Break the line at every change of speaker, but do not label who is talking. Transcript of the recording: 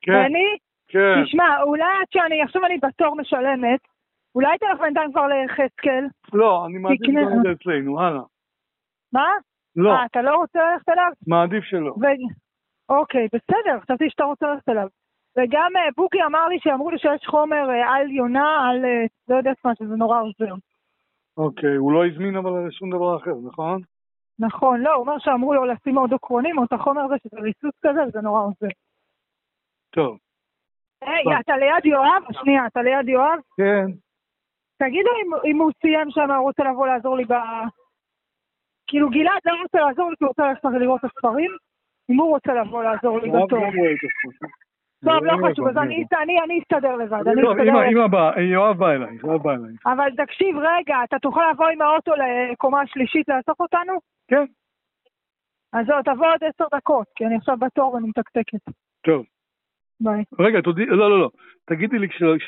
ואני?
כן.
תשמע, אולי עד שאני, עכשיו אני בתור משלמת, אולי תלך בינתיים כבר ליחזקאל.
לא, אני מעדיף גם את זה אצלנו, הלאה.
מה?
לא.
אתה לא רוצה ללכת אליו?
מעדיף שלא.
אוקיי, בסדר, חשבתי שאתה רוצה ללכת אליו. וגם בוקי אמר לי שאמרו לי שיש חומר על יונה, על לא יודעת מה, שזה נורא עוזר.
אוקיי, הוא לא הזמין אבל על שום דבר אחר, נכון?
נכון, לא, הוא אומר שאמרו לו לשים עוד עקרונים, או את החומר הזה שזה ריסוס כזה, וזה נורא עוזר.
טוב.
היי, אתה ליד יואב? שנייה, אתה ליד יואב?
כן.
תגידו אם הוא סיים שם, הוא רוצה לבוא לעזור לי כאילו גלעד לא רוצה לעזור לי, כי הוא רוצה ללכת לראות את הספרים, אם הוא רוצה לבוא לעזור לי בתור. טוב, לא חשוב, אז אני אסתדר לבד.
יואב בא אליי.
אבל תקשיב רגע, אתה תוכל לבוא עם האוטו לקומה השלישית לאסוף אותנו?
כן.
אז תבוא עוד 10 דקות, כי אני עכשיו בתור ואני מתקתקת.
טוב.
ביי.
רגע, לא. תגידי לי